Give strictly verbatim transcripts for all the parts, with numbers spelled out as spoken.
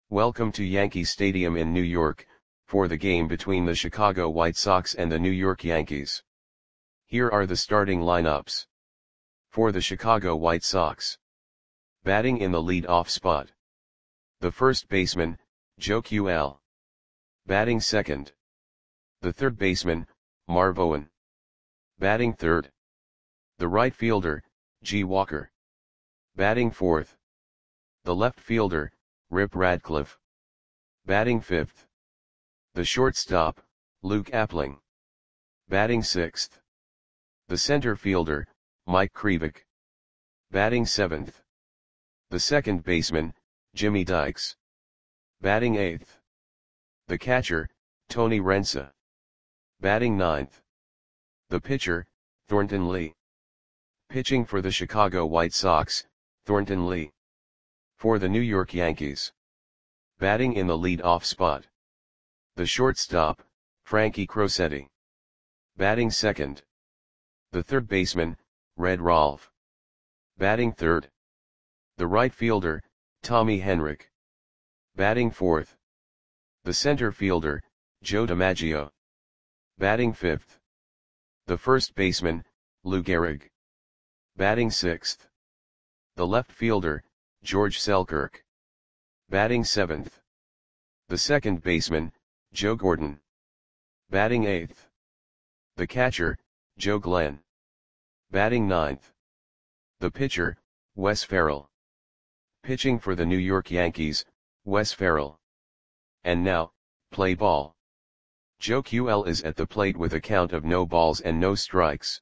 Welcome to Yankee Stadium in New York, for the game between the Chicago White Sox and the New York Yankees. Here are the starting lineups. For the Chicago White Sox. Batting in the lead-off spot. The first baseman, Joe Q L. Batting second. The third baseman, Marv Owen. Batting third. The right fielder, G. Walker. Batting fourth. The left fielder, Rip Radcliffe. Batting fifth. The shortstop, Luke Appling. Batting sixth. The center fielder, Mike Krivik. Batting seventh. The second baseman, Jimmy Dykes. Batting eighth. The catcher, Tony Rensa. Batting ninth. The pitcher, Thornton Lee. Pitching for the Chicago White Sox, Thornton Lee. For the New York Yankees. Batting in the lead-off spot. The shortstop, Frankie Crosetti. Batting second. The third baseman, Red Rolfe. Batting third. The right fielder, Tommy Henrich. Batting fourth. The center fielder, Joe DiMaggio. Batting fifth. The first baseman, Lou Gehrig. Batting sixth. The left fielder, George Selkirk. Batting seventh. The second baseman, Joe Gordon. Batting eighth. The catcher, Joe Glenn. Batting ninth. The pitcher, Wes Ferrell. Pitching for the New York Yankees, Wes Ferrell. And now, play ball. Joe Q L is at the plate with a count of no balls and no strikes.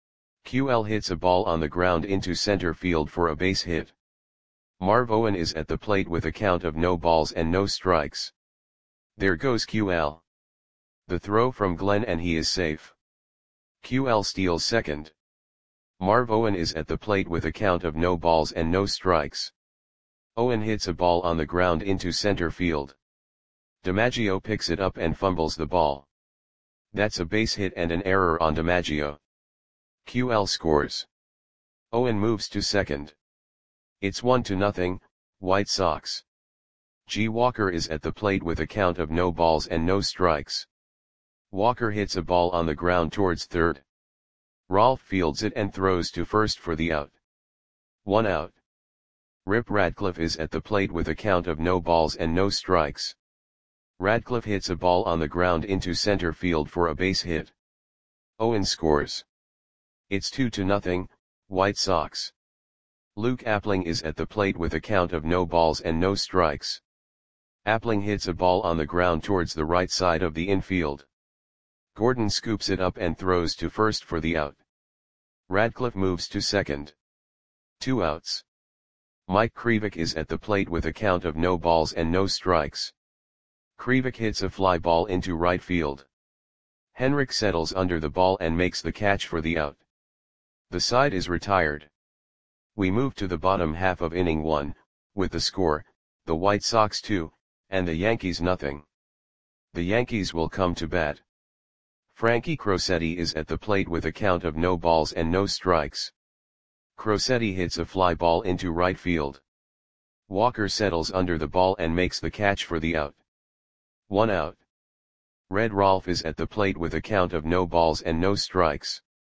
Q L hits a ball on the ground into center field for a base hit. Marv Owen is at the plate with a count of no balls and no strikes. There goes Q L. The throw from Glenn and he is safe. Q L steals second. Marv Owen is at the plate with a count of no balls and no strikes. Owen hits a ball on the ground into center field. DiMaggio picks it up and fumbles the ball. That's a base hit and an error on DiMaggio. Q L scores. Owen moves to second. It's one to nothing, White Sox. G. Walker is at the plate with a count of no balls and no strikes. Walker hits a ball on the ground towards third. Rolfe fields it and throws to first for the out. One out. Rip Radcliffe is at the plate with a count of no balls and no strikes. Radcliffe hits a ball on the ground into center field for a base hit. Owen scores. It's two to nothing, White Sox. Luke Appling is at the plate with a count of no balls and no strikes. Appling hits a ball on the ground towards the right side of the infield. Gordon scoops it up and throws to first for the out. Radcliffe moves to second. Two outs. Mike Krivik is at the plate with a count of no balls and no strikes. Krivik hits a fly ball into right field. Henrich settles under the ball and makes the catch for the out. The side is retired. We move to the bottom half of inning one, with the score, the White Sox two, and the Yankees nothing. The Yankees will come to bat. Frankie Crosetti is at the plate with a count of no balls and no strikes. Crosetti hits a fly ball into right field. Walker settles under the ball and makes the catch for the out. One out. Red Rolfe is at the plate with a count of no balls and no strikes.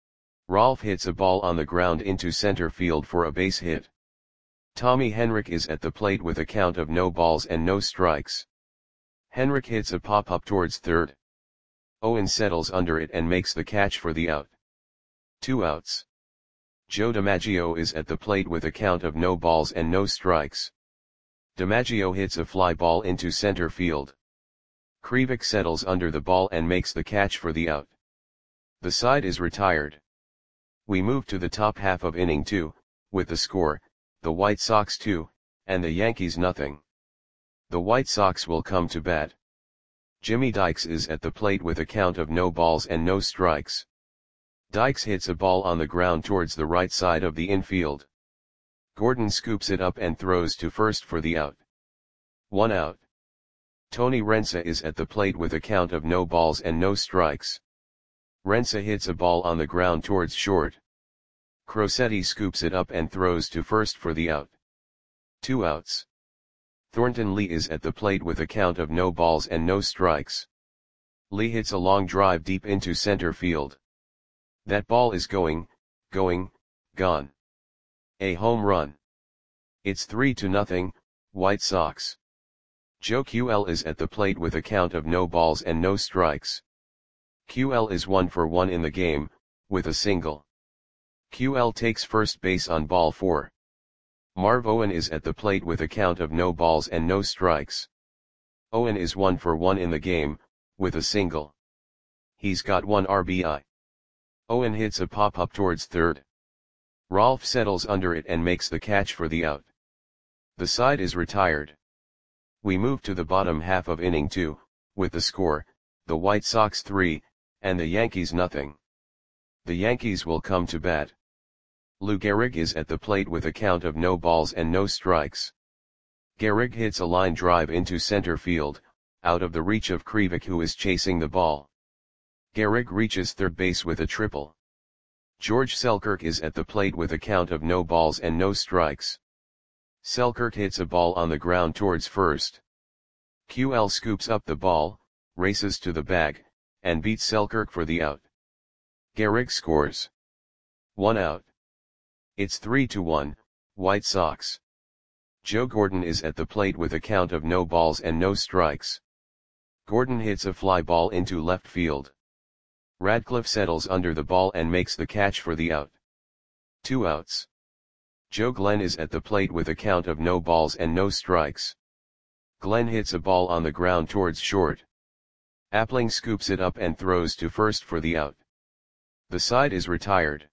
Rolfe hits a ball on the ground into center field for a base hit. Tommy Henrich is at the plate with a count of no balls and no strikes. Henrich hits a pop-up towards third. Owen settles under it and makes the catch for the out. Two outs. Joe DiMaggio is at the plate with a count of no balls and no strikes. DiMaggio hits a fly ball into center field. Krivik settles under the ball and makes the catch for the out. The side is retired. We move to the top half of inning two, with the score, the White Sox two, and the Yankees nothing. The White Sox will come to bat. Jimmy Dykes is at the plate with a count of no balls and no strikes. Dykes hits a ball on the ground towards the right side of the infield. Gordon scoops it up and throws to first for the out. One out. Tony Rensa is at the plate with a count of no balls and no strikes. Rensa hits a ball on the ground towards short. Crosetti scoops it up and throws to first for the out. Two outs. Thornton Lee is at the plate with a count of no balls and no strikes. Lee hits a long drive deep into center field. That ball is going, going, gone. A home run. It's three to nothing, White Sox. Joe Q L is at the plate with a count of no balls and no strikes. Q L is one for one in the game, with a single. Q L takes first base on ball four. Marv Owen is at the plate with a count of no balls and no strikes. Owen is one for one in the game, with a single. He's got one R B I. Owen hits a pop-up towards third. Rolf settles under it and makes the catch for the out. The side is retired. We move to the bottom half of inning two, with the score, the White Sox three, and the Yankees nothing. The Yankees will come to bat. Lou Gehrig is at the plate with a count of no balls and no strikes. Gehrig hits a line drive into center field, out of the reach of Krivik, who is chasing the ball. Gehrig reaches third base with a triple. George Selkirk is at the plate with a count of no balls and no strikes. Selkirk hits a ball on the ground towards first. Q L scoops up the ball, races to the bag, and beats Selkirk for the out. Gehrig scores. One out. It's three to one, White Sox. Joe Gordon is at the plate with a count of no balls and no strikes. Gordon hits a fly ball into left field. Radcliffe settles under the ball and makes the catch for the out. Two outs. Joe Glenn is at the plate with a count of no balls and no strikes. Glenn hits a ball on the ground towards short. Appling scoops it up and throws to first for the out. The side is retired.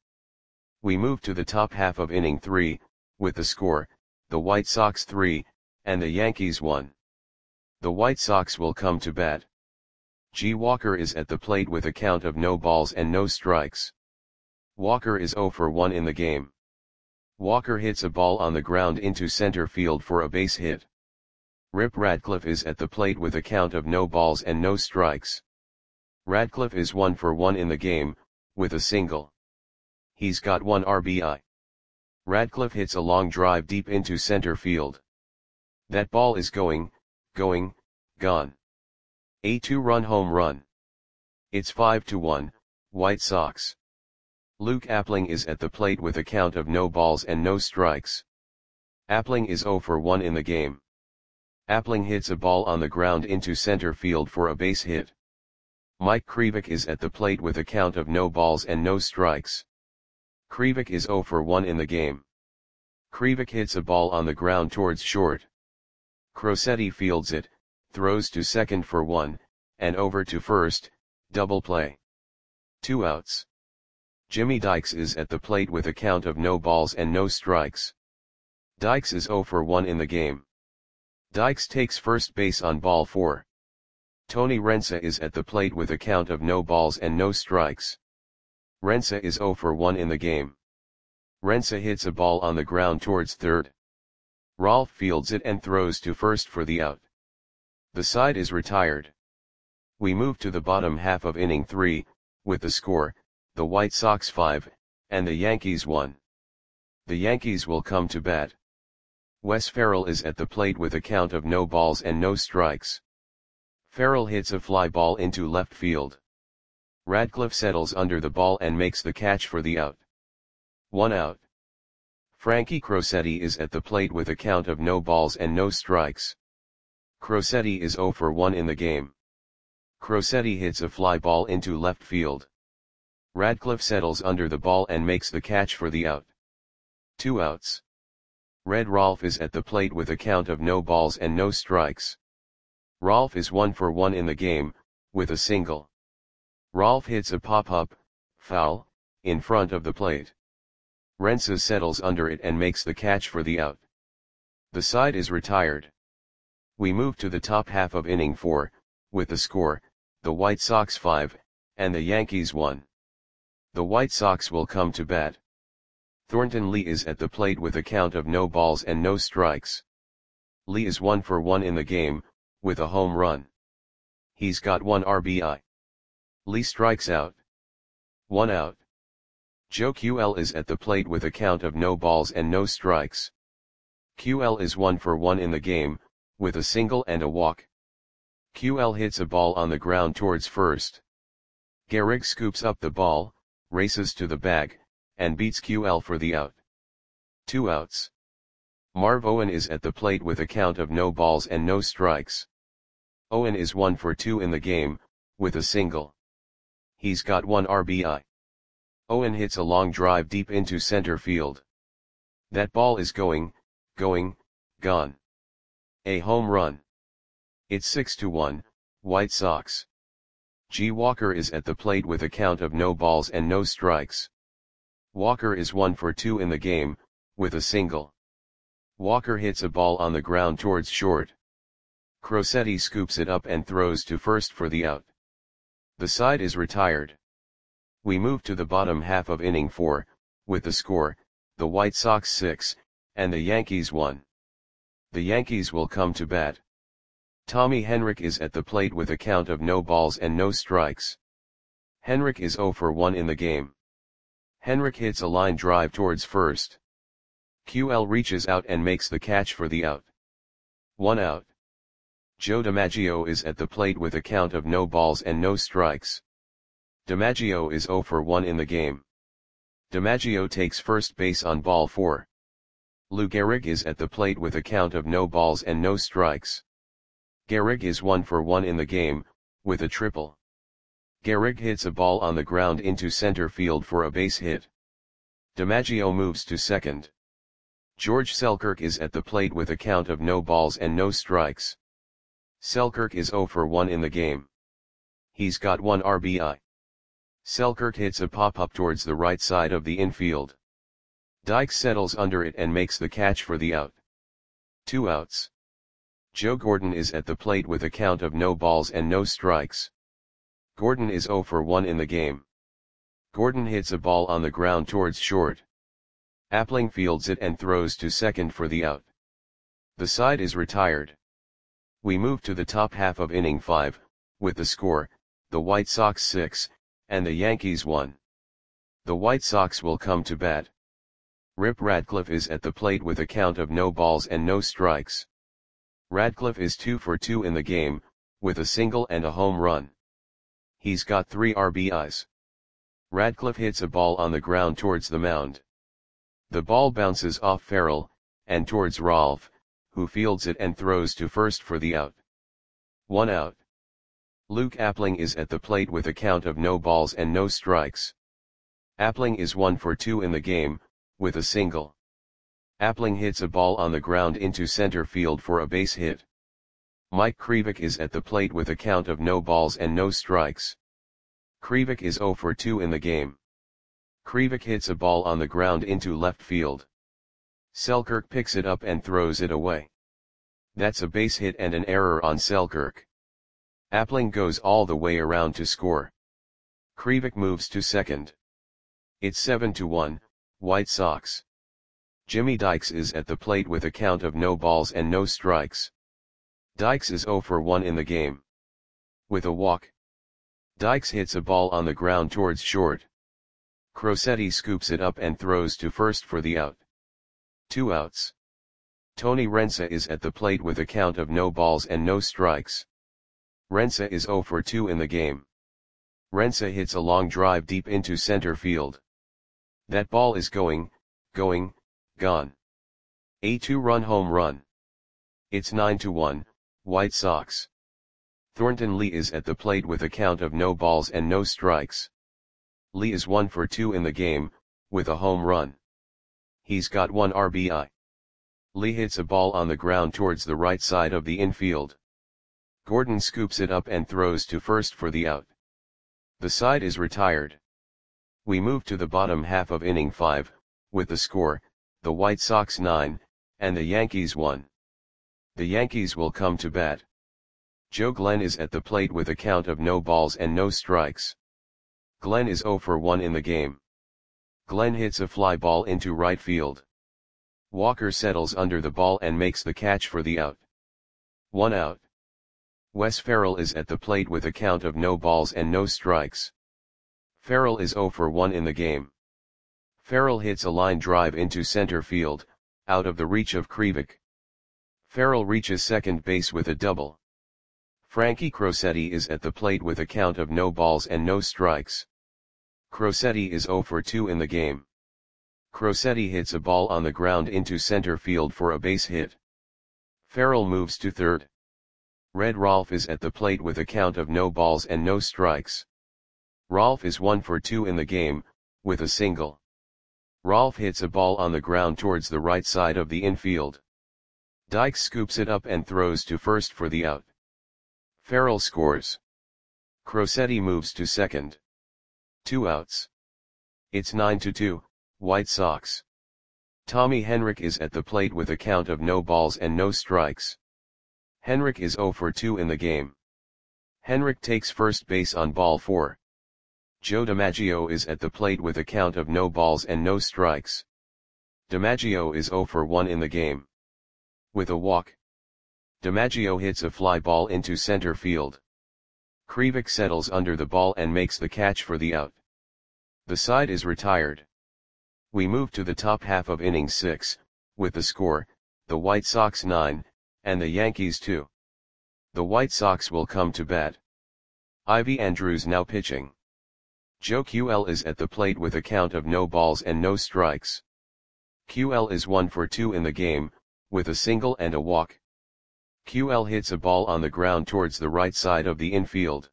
We move to the top half of inning three, with the score, the White Sox three, and the Yankees one. The White Sox will come to bat. G. Walker is at the plate with a count of no balls and no strikes. Walker is zero for one in the game. Walker hits a ball on the ground into center field for a base hit. Rip Radcliffe is at the plate with a count of no balls and no strikes. Radcliffe is one for one in the game, with a single. He's got one R B I. Radcliffe hits a long drive deep into center field. That ball is going, going, gone. A two-run home run. It's five to one, White Sox. Luke Appling is at the plate with a count of no balls and no strikes. Appling is zero for one in the game. Appling hits a ball on the ground into center field for a base hit. Mike Krivik is at the plate with a count of no balls and no strikes. Krivik is zero for one in the game. Krivik hits a ball on the ground towards short. Crosetti fields it, throws to second for one, and over to first, double play. Two outs. Jimmy Dykes is at the plate with a count of no balls and no strikes. Dykes is zero for one in the game. Dykes takes first base on ball four. Tony Rensa is at the plate with a count of no balls and no strikes. Rensa is zero for one in the game. Rensa hits a ball on the ground towards third. Rolf fields it and throws to first for the out. The side is retired. We move to the bottom half of inning three, with the score, the White Sox five, and the Yankees one. The Yankees will come to bat. Wes Farrell is at the plate with a count of no balls and no strikes. Farrell hits a fly ball into left field. Radcliffe settles under the ball and makes the catch for the out. One out. Frankie Crosetti is at the plate with a count of no balls and no strikes. Crosetti is zero for one in the game. Crosetti hits a fly ball into left field. Radcliffe settles under the ball and makes the catch for the out. Two outs. Red Rolf is at the plate with a count of no balls and no strikes. Rolf is one for one in the game, with a single. Rolf hits a pop-up, foul, in front of the plate. Rensa settles under it and makes the catch for the out. The side is retired. We move to the top half of inning four, with the score, the White Sox five, and the Yankees one. The White Sox will come to bat. Thornton Lee is at the plate with a count of no balls and no strikes. Lee is one for one in the game, with a home run. He's got one R B I. Lee strikes out. One out. Joe Q L is at the plate with a count of no balls and no strikes. Q L is one for one in the game, with a single and a walk. Q L hits a ball on the ground towards first. Gehrig scoops up the ball, races to the bag, and beats Q L for the out. Two outs. Marv Owen is at the plate with a count of no balls and no strikes. Owen is one for two in the game, with a single. He's got one R B I. Owen hits a long drive deep into center field. That ball is going, going, gone. A home run. It's six to one, White Sox. G. Walker is at the plate with a count of no balls and no strikes. Walker is one for two in the game, with a single. Walker hits a ball on the ground towards short. Crosetti scoops it up and throws to first for the out. The side is retired. We move to the bottom half of inning four, with the score, the White Sox six, and the Yankees one. The Yankees will come to bat. Tommy Henrich is at the plate with a count of no balls and no strikes. Henrich is zero for one in the game. Henrich hits a line drive towards first. Q L reaches out and makes the catch for the out. One out. Joe DiMaggio is at the plate with a count of no balls and no strikes. DiMaggio is zero for one in the game. DiMaggio takes first base on ball four. Lou Gehrig is at the plate with a count of no balls and no strikes. Gehrig is one for one in the game, with a triple. Gehrig hits a ball on the ground into center field for a base hit. DiMaggio moves to second. George Selkirk is at the plate with a count of no balls and no strikes. Selkirk is zero for one in the game. He's got one R B I. Selkirk hits a pop-up towards the right side of the infield. Dykes settles under it and makes the catch for the out. Two outs. Joe Gordon is at the plate with a count of no balls and no strikes. Gordon is zero for one in the game. Gordon hits a ball on the ground towards short. Appling fields it and throws to second for the out. The side is retired. We move to the top half of inning five, with the score, the White Sox six, and the Yankees one. The White Sox will come to bat. Rip Radcliffe is at the plate with a count of no balls and no strikes. Radcliffe is two for two in the game, with a single and a home run. He's got three R B Is. Radcliffe hits a ball on the ground towards the mound. The ball bounces off Farrell, and towards Rolfe, who fields it and throws to first for the out. One out. Luke Appling is at the plate with a count of no balls and no strikes. Appling is one for two in the game, with a single. Appling hits a ball on the ground into center field for a base hit. Mike Krivik is at the plate with a count of no balls and no strikes. Krivik is zero for two in the game. Krivik hits a ball on the ground into left field. Selkirk picks it up and throws it away. That's a base hit and an error on Selkirk. Appling goes all the way around to score. Krivik moves to second. It's seven to one, White Sox. Jimmy Dykes is at the plate with a count of no balls and no strikes. Dykes is zero for one in the game. With a walk. Dykes hits a ball on the ground towards short. Crosetti scoops it up and throws to first for the out. Two outs. Tony Rensa is at the plate with a count of no balls and no strikes. Rensa is zero for two in the game. Rensa hits a long drive deep into center field. That ball is going, going, gone. A two-run home run. It's nine to one, White Sox. Thornton Lee is at the plate with a count of no balls and no strikes. Lee is one for two in the game, with a home run. He's got one R B I. Lee hits a ball on the ground towards the right side of the infield. Gordon scoops it up and throws to first for the out. The side is retired. We move to the bottom half of inning five, with the score, the White Sox nine, and the Yankees one. The Yankees will come to bat. Joe Glenn is at the plate with a count of no balls and no strikes. Glenn is zero for one in the game. Glenn hits a fly ball into right field. Walker settles under the ball and makes the catch for the out. One out. Wes Farrell is at the plate with a count of no balls and no strikes. Farrell is zero for one in the game. Farrell hits a line drive into center field, out of the reach of Krivik. Farrell reaches second base with a double. Frankie Crosetti is at the plate with a count of no balls and no strikes. Crosetti is oh for two in the game. Crosetti hits a ball on the ground into center field for a base hit. Farrell moves to third. Red Rolf is at the plate with a count of no balls and no strikes. Rolf is one for two in the game, with a single. Rolf hits a ball on the ground towards the right side of the infield. Dykes scoops it up and throws to first for the out. Farrell scores. Crosetti moves to second. Two outs. It's nine to two, White Sox. Tommy Henrich is at the plate with a count of no balls and no strikes. Henrich is oh for two in the game. Henrich takes first base on ball four. Joe DiMaggio is at the plate with a count of no balls and no strikes. DiMaggio is oh for one in the game. With a walk, DiMaggio hits a fly ball into center field. Krivik settles under the ball and makes the catch for the out. The side is retired. We move to the top half of inning six, with the score, the White Sox nine, and the Yankees two. The White Sox will come to bat. Ivy Andrews now pitching. Joe Q L is at the plate with a count of no balls and no strikes. Q L is one for two in the game, with a single and a walk. Q L hits a ball on the ground towards the right side of the infield.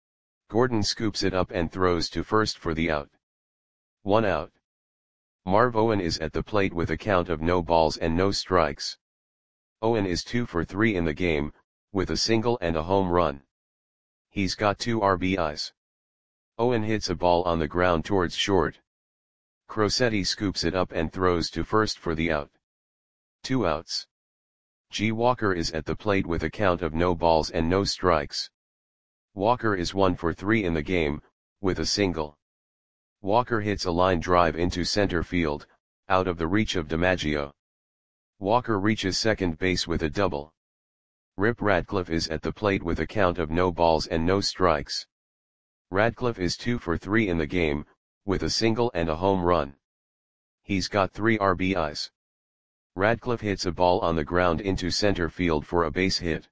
Gordon scoops it up and throws to first for the out. One out. Marv Owen is at the plate with a count of no balls and no strikes. Owen is two for three in the game, with a single and a home run. He's got two R B Is. Owen hits a ball on the ground towards short. Crosetti scoops it up and throws to first for the out. Two outs. G. Walker is at the plate with a count of no balls and no strikes. Walker is one for three in the game, with a single. Walker hits a line drive into center field, out of the reach of DiMaggio. Walker reaches second base with a double. Rip Radcliffe is at the plate with a count of no balls and no strikes. Radcliffe is two for three in the game, with a single and a home run. He's got three R B Is. Radcliffe hits a ball on the ground into center field for a base hit.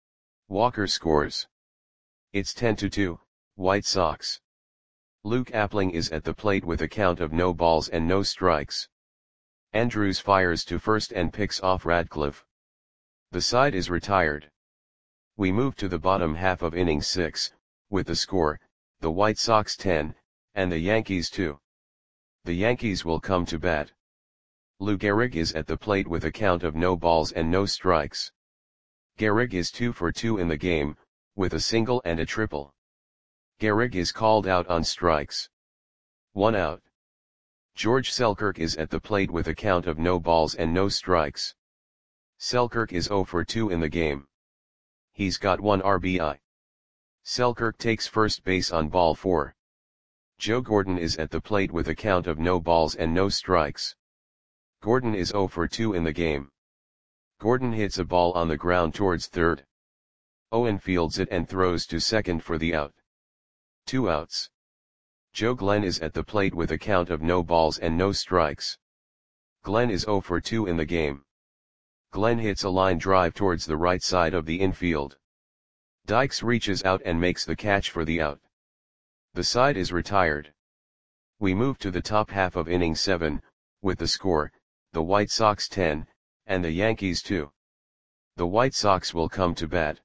Walker scores. It's ten to two, White Sox. Luke Appling is at the plate with a count of no balls and no strikes. Andrews fires to first and picks off Radcliffe. The side is retired. We move to the bottom half of inning six, with the score, the White Sox ten, and the Yankees two. The Yankees will come to bat. Lou Gehrig is at the plate with a count of no balls and no strikes. Gehrig is two for two in the game, with a single and a triple. Gehrig is called out on strikes. One out. George Selkirk is at the plate with a count of no balls and no strikes. Selkirk is oh for two in the game. He's got one R B I. Selkirk takes first base on ball four. Joe Gordon is at the plate with a count of no balls and no strikes. Gordon is oh for two in the game. Gordon hits a ball on the ground towards third. Owen fields it and throws to second for the out. Two outs. Joe Glenn is at the plate with a count of no balls and no strikes. Glenn is oh for two in the game. Glenn hits a line drive towards the right side of the infield. Dykes reaches out and makes the catch for the out. The side is retired. We move to the top half of inning seven, with the score, the White Sox ten, and the Yankees two. The White Sox will come to bat.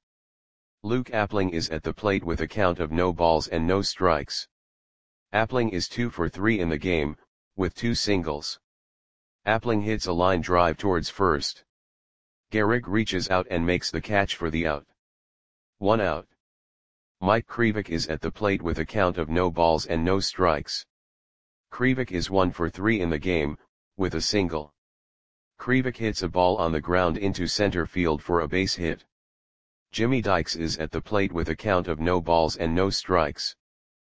Luke Appling is at the plate with a count of no balls and no strikes. Appling is two for three in the game, with two singles. Appling hits a line drive towards first. Gehrig reaches out and makes the catch for the out. One out. Mike Krivik is at the plate with a count of no balls and no strikes. Krivik is one for three in the game, with a single. Krivik hits a ball on the ground into center field for a base hit. Jimmy Dykes is at the plate with a count of no balls and no strikes.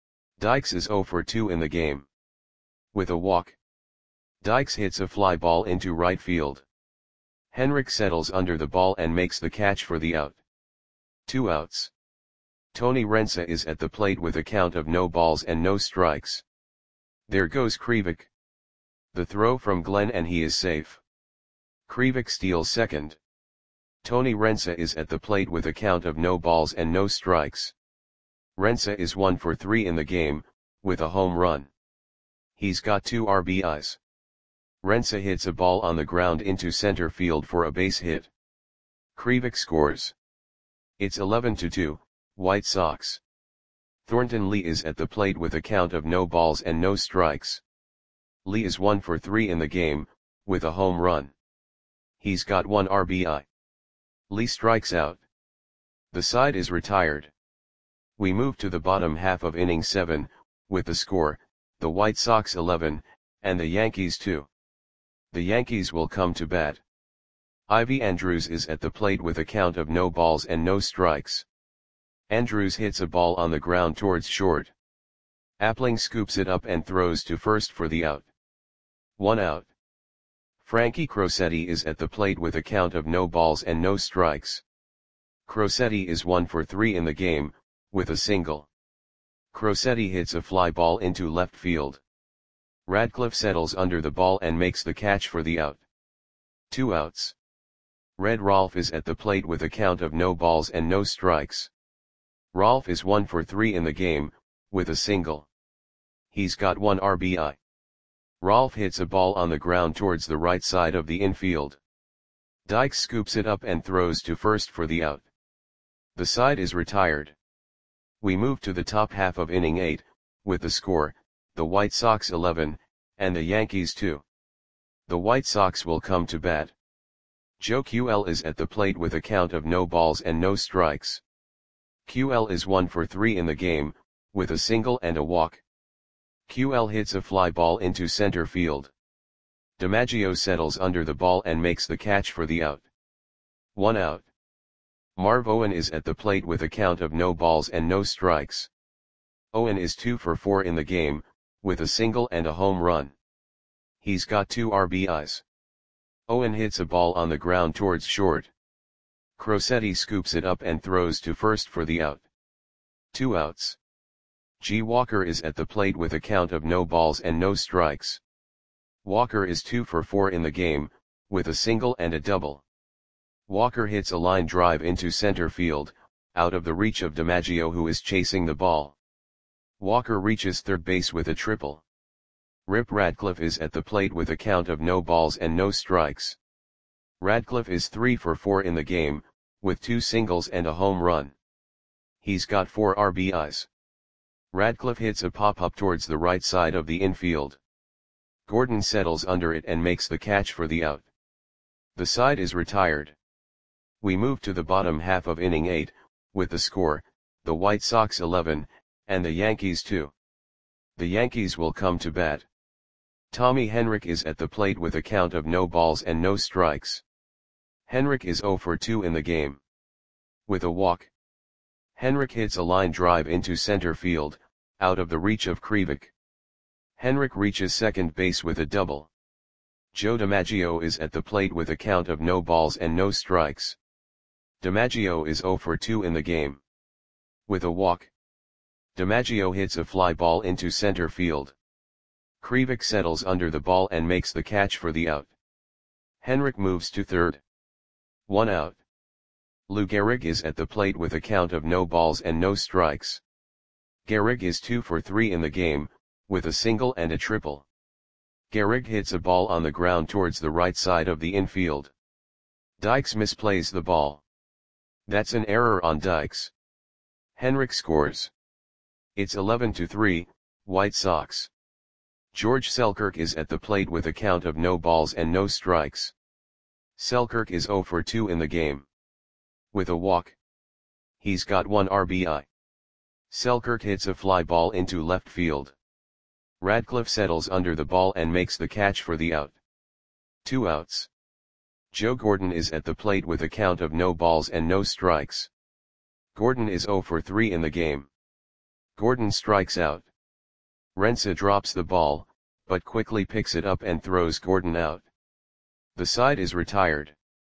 Dykes is oh for two in the game. With a walk, Dykes hits a fly ball into right field. Henrich settles under the ball and makes the catch for the out. Two outs. Tony Rensa is at the plate with a count of no balls and no strikes. There goes Krivik. The throw from Glenn and he is safe. Krivik steals second. Tony Rensa is at the plate with a count of no balls and no strikes. Rensa is one for three in the game, with a home run. He's got two R B Is. Rensa hits a ball on the ground into center field for a base hit. Krivik scores. It's eleven to two, White Sox. Thornton Lee is at the plate with a count of no balls and no strikes. Lee is one for three in the game, with a home run. He's got one R B I. Lee strikes out. The side is retired. We move to the bottom half of inning seven, with the score, the White Sox eleven, and the Yankees two. The Yankees will come to bat. Ivy Andrews is at the plate with a count of no balls and no strikes. Andrews hits a ball on the ground towards short. Appling scoops it up and throws to first for the out. One out. Frankie Crosetti is at the plate with a count of no balls and no strikes. Crosetti is one for three in the game, with a single. Crosetti hits a fly ball into left field. Radcliffe settles under the ball and makes the catch for the out. Two outs. Red Rolfe is at the plate with a count of no balls and no strikes. Rolfe is one for three in the game, with a single. He's got one R B I. Rolfe hits a ball on the ground towards the right side of the infield. Dykes scoops it up and throws to first for the out. The side is retired. We move to the top half of inning eight, with the score, the White Sox eleven, and the Yankees two. The White Sox will come to bat. Joe Q L is at the plate with a count of no balls and no strikes. Q L is one for three in the game, with a single and a walk. Q L hits a fly ball into center field. DiMaggio settles under the ball and makes the catch for the out. One out. Marv Owen is at the plate with a count of no balls and no strikes. Owen is two for four in the game, with a single and a home run. He's got two R B Is. Owen hits a ball on the ground towards short. Crosetti scoops it up and throws to first for the out. Two outs. G. Walker is at the plate with a count of no balls and no strikes. Walker is two for four in the game, with a single and a double. Walker hits a line drive into center field, out of the reach of DiMaggio, who is chasing the ball. Walker reaches third base with a triple. Rip Radcliffe is at the plate with a count of no balls and no strikes. Radcliffe is three for four in the game, with two singles and a home run. He's got four R B Is. Radcliffe hits a pop-up towards the right side of the infield. Gordon settles under it and makes the catch for the out. The side is retired. We move to the bottom half of inning eight, with the score, the White Sox eleven, and the Yankees two. The Yankees will come to bat. Tommy Henrich is at the plate with a count of no balls and no strikes. Henrich is zero for two in the game. With a walk. Henrich hits a line drive into center field, out of the reach of Krivik. Henrich reaches second base with a double. Joe DiMaggio is at the plate with a count of no balls and no strikes. DiMaggio is zero for two in the game. With a walk. DiMaggio hits a fly ball into center field. Krivik settles under the ball and makes the catch for the out. Henrich moves to third. One out. Lou Gehrig is at the plate with a count of no balls and no strikes. Gehrig is two for three in the game, with a single and a triple. Gehrig hits a ball on the ground towards the right side of the infield. Dykes misplays the ball. That's an error on Dykes. Henrich scores. It's eleven to three, White Sox. George Selkirk is at the plate with a count of no balls and no strikes. Selkirk is zero for two in the game. With a walk. He's got one R B I. Selkirk hits a fly ball into left field. Radcliffe settles under the ball and makes the catch for the out. Two outs. Joe Gordon is at the plate with a count of no balls and no strikes. Gordon is zero for three in the game. Gordon strikes out. Rensa drops the ball, but quickly picks it up and throws Gordon out. The side is retired.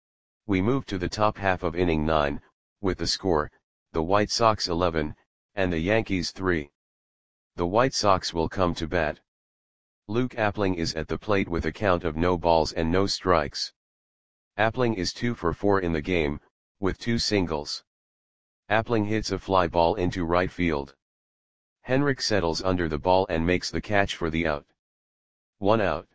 We move to the top half of inning nine, with the score, the White Sox eleven, and the Yankees three. The White Sox will come to bat. Luke Appling is at the plate with a count of no balls and no strikes. Appling is two for four in the game, with two singles. Appling hits a fly ball into right field. Henrik settles under the ball and makes the catch for the out. One out.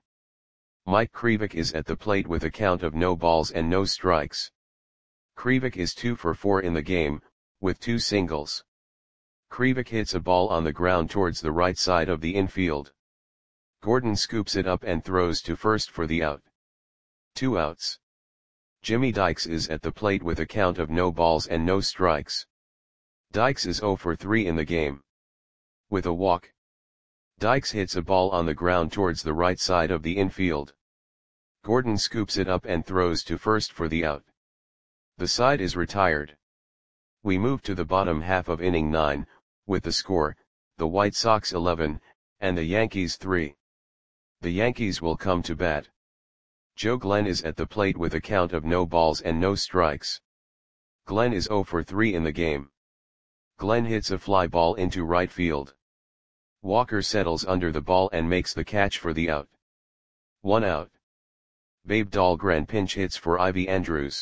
Mike Krivik is at the plate with a count of no balls and no strikes. Krivik is two for four in the game, with two singles. Krivik hits a ball on the ground towards the right side of the infield. Gordon scoops it up and throws to first for the out. Two outs. Jimmy Dykes is at the plate with a count of no balls and no strikes. Dykes is zero for three in the game. With a walk, Dykes hits a ball on the ground towards the right side of the infield. Gordon scoops it up and throws to first for the out. The side is retired. We move to the bottom half of inning nine, with the score, the White Sox eleven, and the Yankees three. The Yankees will come to bat. Joe Glenn is at the plate with a count of no balls and no strikes. Glenn is zero for three in the game. Glenn hits a fly ball into right field. Walker settles under the ball and makes the catch for the out. One out. Babe Dahlgren pinch hits for Ivy Andrews.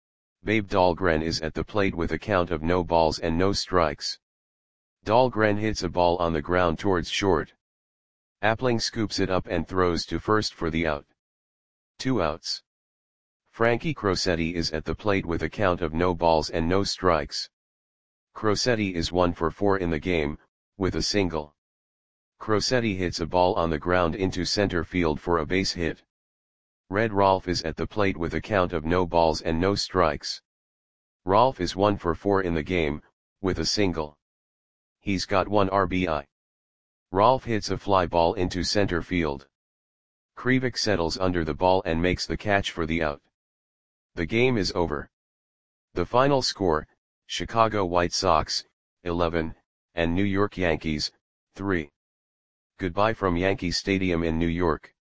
Babe Dahlgren is at the plate with a count of no balls and no strikes. Dahlgren hits a ball on the ground towards short. Appling scoops it up and throws to first for the out. Two outs. Frankie Crosetti is at the plate with a count of no balls and no strikes. Crosetti is one for four in the game, with a single. Crosetti hits a ball on the ground into center field for a base hit. Red Rolfe is at the plate with a count of no balls and no strikes. Rolfe is one for four in the game, with a single. He's got one R B I. Rolfe hits a fly ball into center field. Krivik settles under the ball and makes the catch for the out. The game is over. The final score, Chicago White Sox, eleven, and New York Yankees, three. Goodbye from Yankee Stadium in New York.